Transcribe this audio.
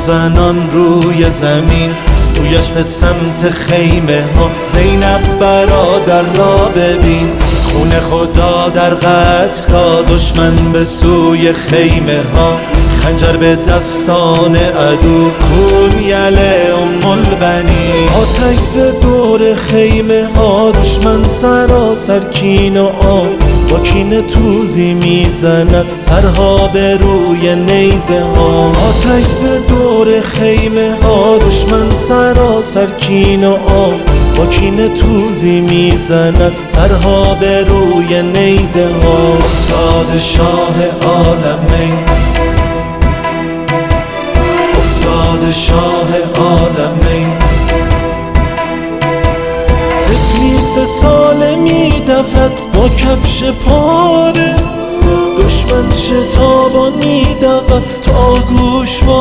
زنان روی زمین، رویش به سمت خیمه ها. زینب برادر را ببین، خون خدا در قتل، دشمن به سوی خیمه ها. خنجر به دستان عدو، کون یله ام البنین. آتش ز دور خیمه ها، دشمن سراسر کین و آب، با کینه توزی میزند سرها به روی نیزه ها. آتش ز دور خیمه ها، دشمن سراسر کین و آب، با کینه توزی میزند سرها به روی نیزه ها. افتاد شاه عالمین، افتاد شاه عالمین. تفلیس ساله میدفد با کفش پاره، دشمن شتابان میدود تا گوشواره.